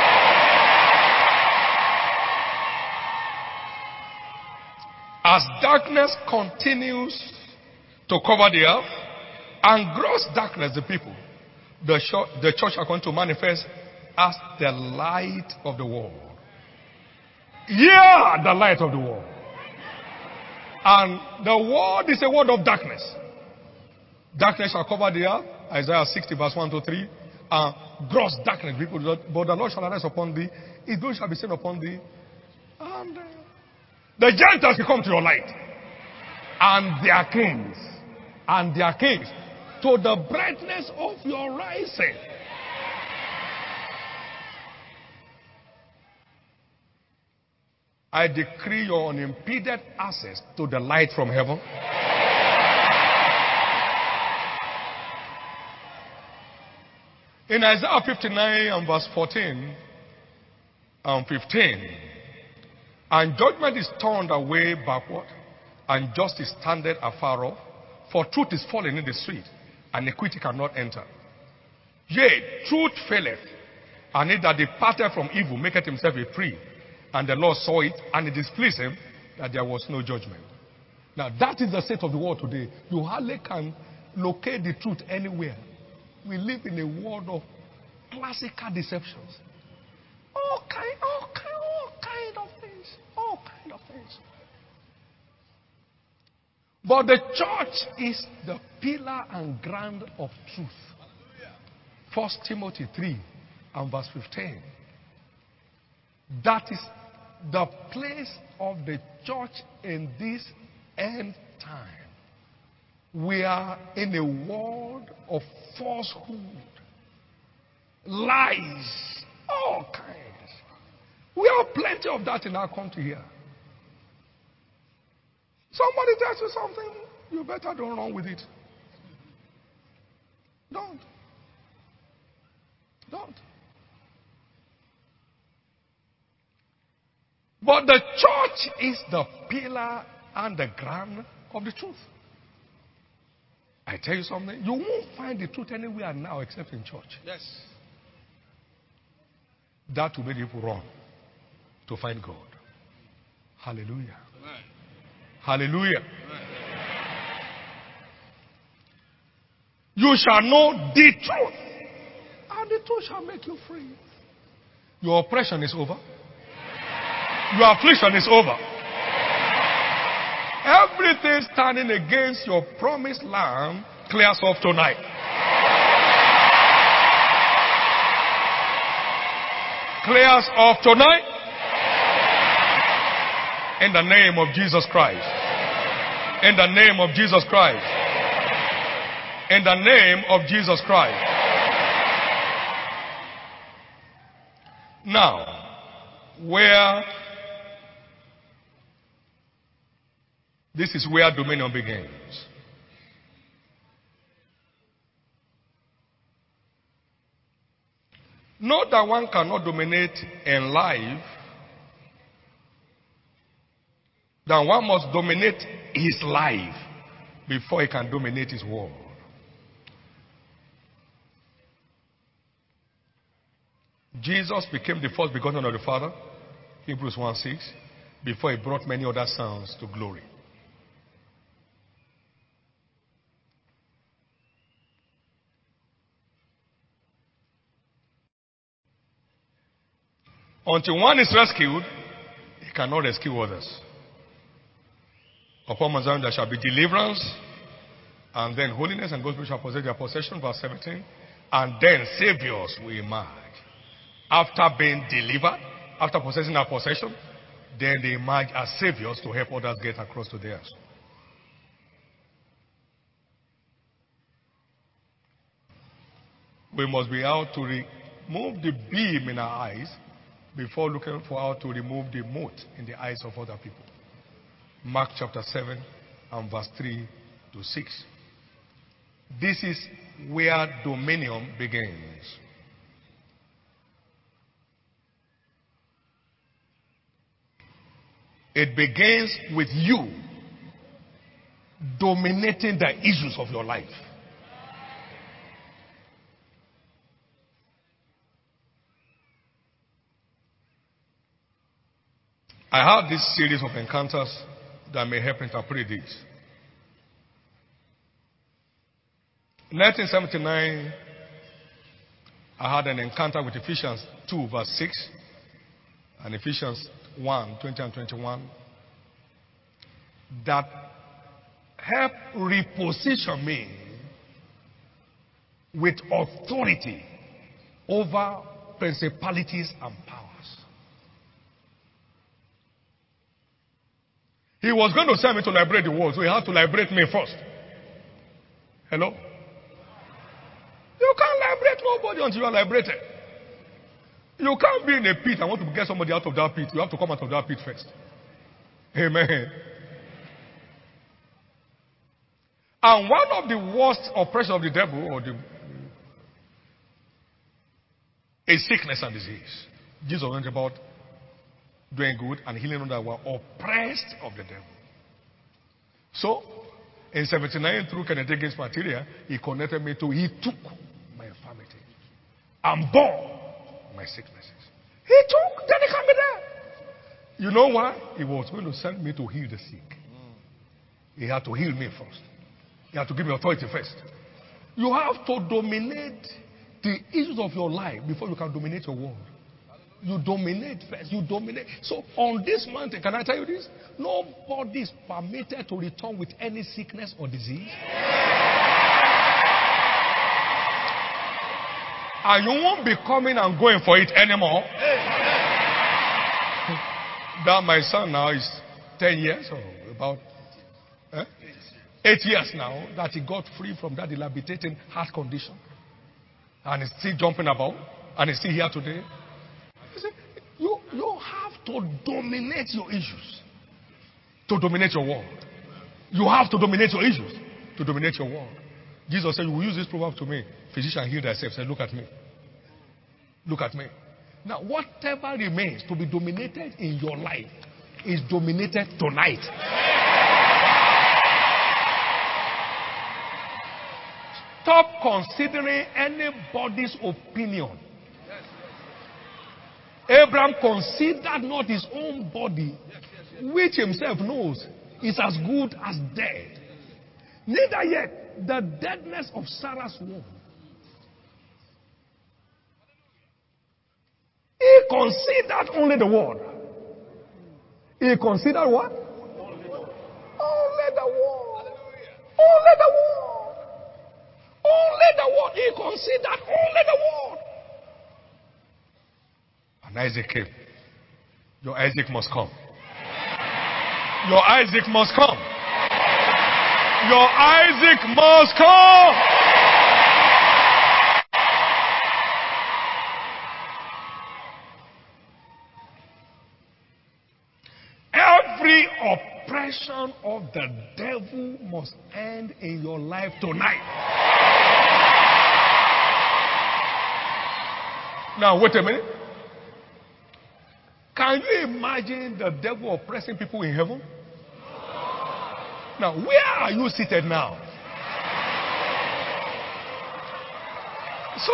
As darkness continues to cover the earth and gross darkness the people, the church are going to manifest as the light of the world. Yeah, the light of the world. And the world is a world of darkness. Darkness shall cover the earth. Isaiah 60 verse 1 to 3. Gross darkness. People, but the Lord shall arise upon thee. His glory shall be seen upon thee. And the Gentiles will come to your light. And their kings. And their kings. To the brightness of your rising. I decree your unimpeded access to the light from heaven. In Isaiah 59 and verse 14 and 15, and judgment is turned away backward, and justice standeth afar off, for truth is fallen in the street, and equity cannot enter. Yea, truth faileth, and he that departed from evil maketh himself a free. And the Lord saw it, and it displeased him that there was no judgment. Now, that is the state of the world today. You hardly can locate the truth anywhere. We live in a world of classical deceptions. All kind of things. All kind of things. But the church is the pillar and ground of truth. 1 Timothy 3 and verse 15. That is the place of the church in this end time. We are in a world of falsehood, lies, all kinds. We have plenty of that in our country here. Somebody tells you something, you better don't run with it. Don't. But the church is the pillar and the ground of the truth. I tell you something, you won't find the truth anywhere now except in church. Yes. That will make people run to find God. Hallelujah. Amen. Hallelujah. Amen. You shall know the truth, and the truth shall make you free. Your oppression is over. Your affliction is over. Everything standing against your promised land clears off tonight. Clears off tonight. In the name of Jesus Christ. In the name of Jesus Christ. In the name of Jesus Christ. Now, this is where dominion begins. Note that one cannot dominate in life, that one must dominate his life before he can dominate his world. Jesus became the first begotten of the Father, Hebrews 1:6, before he brought many other sons to glory. Until one is rescued, he cannot rescue others. Upon Mount Zion there shall be deliverance, and then holiness and gospel shall possess their possession, verse 17, and then saviors will emerge. After being delivered, after possessing their possession, then they emerge as saviors to help others get across to theirs. We must be out to remove the beam in our eyes before looking for how to remove the mote in the eyes of other people. Mark chapter 7 and verse 3 to 6. This is where dominion begins. It begins with you dominating the issues of your life. I have this series of encounters that may help interpret this. In 1979, I had an encounter with Ephesians 2 verse 6 and Ephesians 1, 20 and 21 that helped reposition me with authority over principalities and powers. He was going to send me to liberate the world, so he had to liberate me first. Hello? You can't liberate nobody until you are liberated. You can't be in a pit and want to get somebody out of that pit. You have to come out of that pit first. Amen. And one of the worst oppressions of the devil is sickness and disease. Jesus went about doing good and healing those that were oppressed of the devil. So, in 79, through Kenneth Hagin's material, he connected me to, he took my infirmity and bore my sicknesses. He took, then he can be there. You know why? He was going to send me to heal the sick. He had to heal me first. He had to give me authority first. You have to dominate the issues of your life before you can dominate your world. You dominate first. You dominate. So on this mountain, can I tell you this? Nobody is permitted to return with any sickness or disease. And you won't be coming and going for it anymore. That my son now is 10 years or about 8 years now that he got free from that debilitating heart condition. And he's still jumping about. And he's still here today. You have to dominate your issues to dominate your world. You have to dominate your issues to dominate your world. Jesus said, you will use this proverb to me. Physician, heal thyself. Say, look at me. Look at me. Now, whatever remains to be dominated in your life is dominated tonight. Stop considering anybody's opinion. Abraham considered not his own body, which himself knows is as good as dead. Neither yet the deadness of Sarah's womb. He considered only the word. He considered what? Only the word. Only the word. Only the word. Only the word. He considered only the word. And Isaac came. Your Isaac must come. Your Isaac must come. Your Isaac must come. Every oppression of the devil must end in your life tonight. Now, wait a minute. Can you imagine the devil oppressing people in heaven? Now, where are you seated now? So,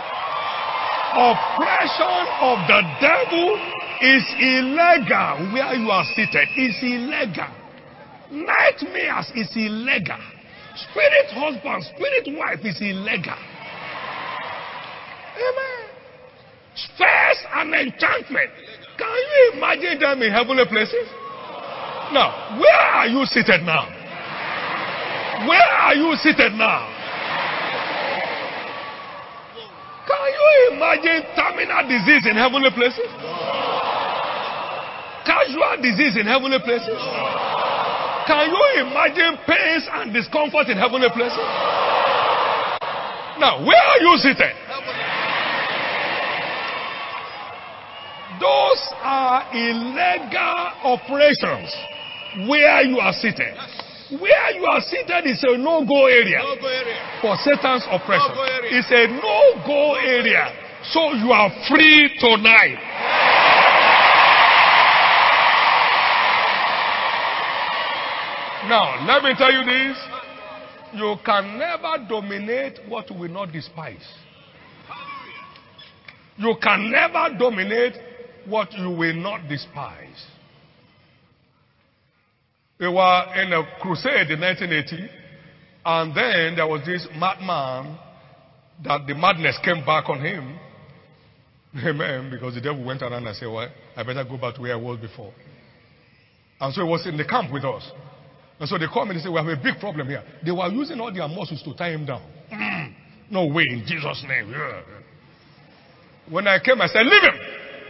oppression of the devil is illegal where you are seated. It's illegal. Nightmares is illegal. Spirit husband, spirit wife is illegal. Amen. Spells and enchantment. Can you imagine them in heavenly places? Now, where are you seated now? Where are you seated now? Can you imagine terminal disease in heavenly places? Casual disease in heavenly places? Can you imagine pains and discomfort in heavenly places? Now, where are you seated? Those are illegal operations where you are seated. Where you are seated is a no-go area for Satan's oppression. It's a no-go area. So you are free tonight. Now, let me tell you this. You can never dominate what you will not despise. You can never dominate what you will not despise. We were in a crusade in 1980, and then there was this madman that the madness came back on him. Amen. Because the devil went around and said, well, I better go back to where I was before. And so he was in the camp with us. And so they called me and they said, we have a big problem here. They were using all their muscles to tie him down. No way, in Jesus' name. Yeah. When I came, I said, leave him.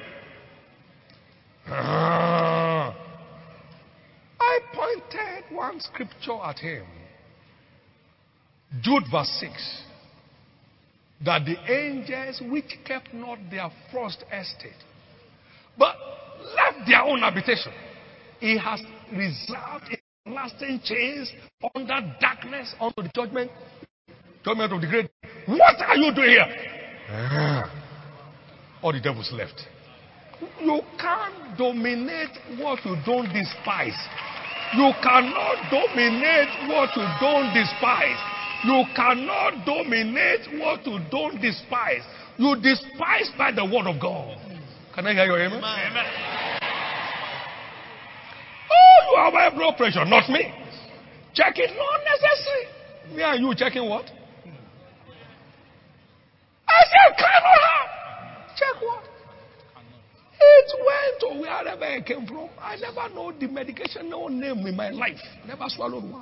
I pointed one scripture at him. Jude verse 6. that the angels which kept not their first estate, but left their own habitation, he has reserved lasting chains under darkness unto the judgment of the great. What are you doing here? All the devils left. You can't dominate what you don't despise. You cannot dominate what you don't despise. You cannot dominate what you don't despise. You despise by the word of God. Can I hear your amen? Amen. Oh, you have high blood pressure, not me. Check it, not necessary. Me and you checking what? I said, cannot have. Check what? It went to wherever it came from. I never know the medication, no name in my life. Never swallowed one.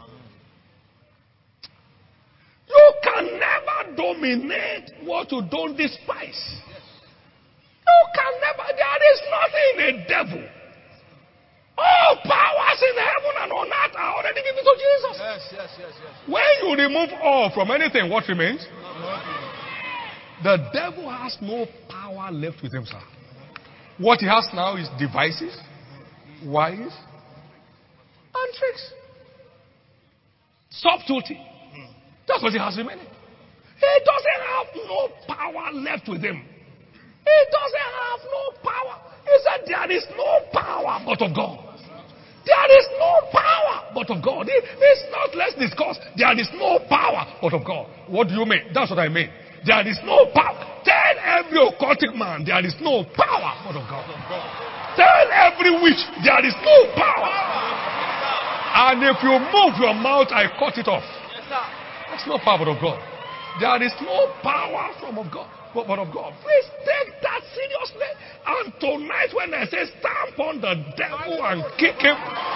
You can never dominate what you don't despise. You can never. There is nothing in the devil. All powers in heaven and on earth are already given to Jesus. Yes. When you remove all from anything, what remains? The devil has no power left with himself. What he has now is devices, wiles, and tricks. Subtlety. That's what he has remaining. He doesn't have no power left with him. He doesn't have no power. He said there is no power but of God. There is no power but of God. It's not, let's discuss. There is no power but of God. What do you mean? That's what I mean. There is no power. Tell every occultic man there is no power but of God. Tell every witch there is no power. And if you move your mouth, I cut it off. There's no power but of God. There is no power from of God but of God. Please take that seriously. And tonight when I say stamp on the devil and kick him,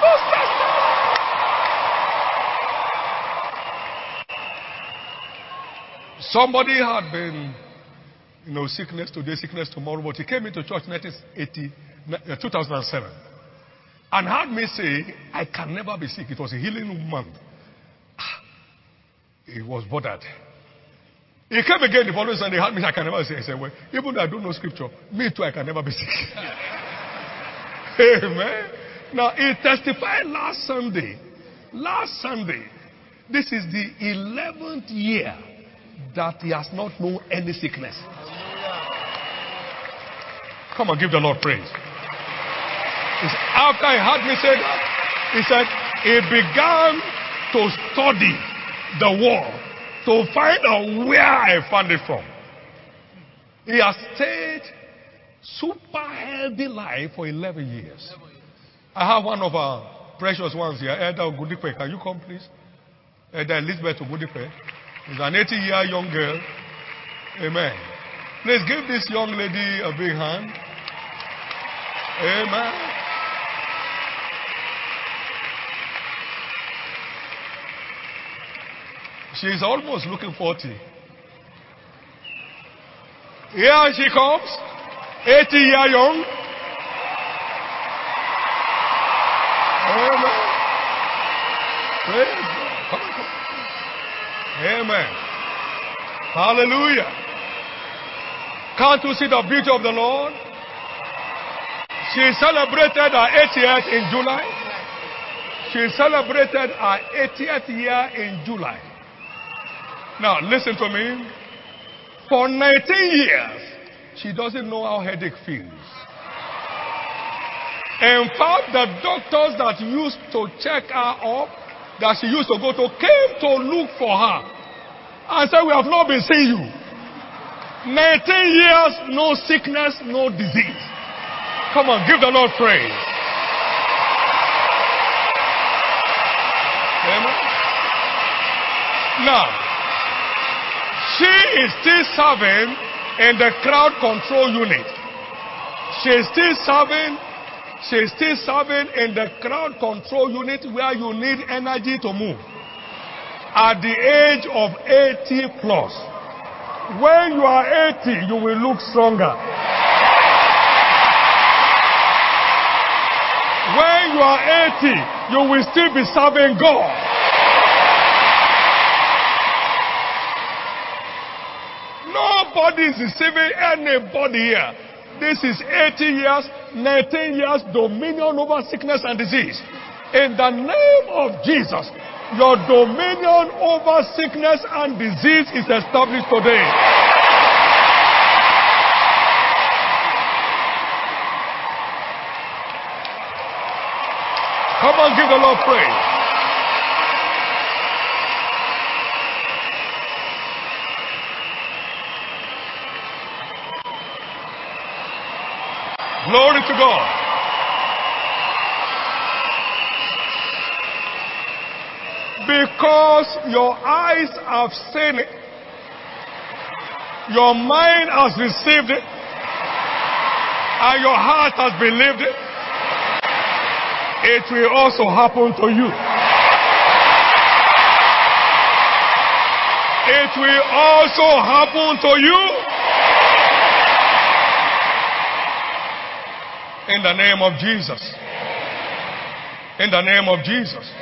somebody had been, sickness today, sickness tomorrow, but he came into church in 2007 and heard me say, I can never be sick. It was a healing month. He was bothered. He came again the following Sunday, heard me say, I can never be sick. He said, well, even though I don't know scripture, me too, I can never be sick. Amen. Now, he testified last Sunday. This is the 11th year that he has not known any sickness. Come on, give the Lord praise. After he heard me say that, he said he began to study the word to find out where I found it from. He has stayed super healthy life for 11 years. I have one of our precious ones here, Elder Ogundipe. Can you come, please? Elder Elizabeth Ogundipe. She's an 80-year young girl. Amen. Please give this young lady a big hand. Amen. She's almost looking 40. Here she comes. 80-year young. Amen. Praise God. Come on. Amen. Hallelujah. Can't you see the beauty of the Lord? She celebrated her 80th in July. She celebrated her 80th year in July. Now, listen to me. For 19 years, she doesn't know how headache feels. In fact, the doctors that used to check her up, that she used to go to, came to look for her and said, we have not been seeing you. 19 years, no sickness, no disease. Come on, give the Lord praise. Amen. Now, she is still serving in the crowd control unit. She is still serving in the crowd control unit where you need energy to move. At the age of 80 plus. When you are 80, you will look stronger. When you are 80, you will still be serving God. Nobody is deceiving anybody here. This is 80 years, 19 years dominion over sickness and disease. In the name of Jesus, your dominion over sickness and disease is established today. Come on, give the Lord praise. Glory to God. Because your eyes have seen it, your mind has received it, and your heart has believed it, it will also happen to you. It will also happen to you. In the name of Jesus. In the name of Jesus.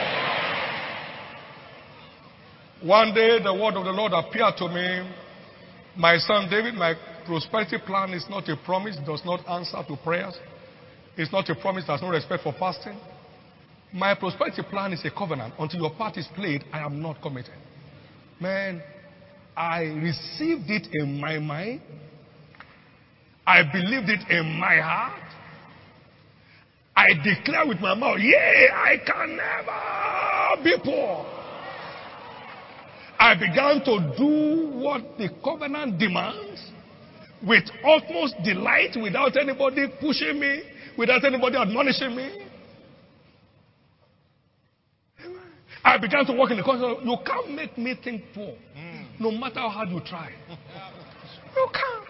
One day the word of the Lord appeared to me. My son David, my prosperity plan is not a promise, does not answer to prayers. It's not a promise, there's no respect for fasting. My prosperity plan is a covenant. Until your part is played, I am not committed. Man, I received it in my mind. I believed it in my heart. I declare with my mouth, yeah, I can never be poor. I began to do what the covenant demands with utmost delight, without anybody pushing me, without anybody admonishing me. I began to work in the conscience. You can't make me think poor, no matter how hard you try. You can't.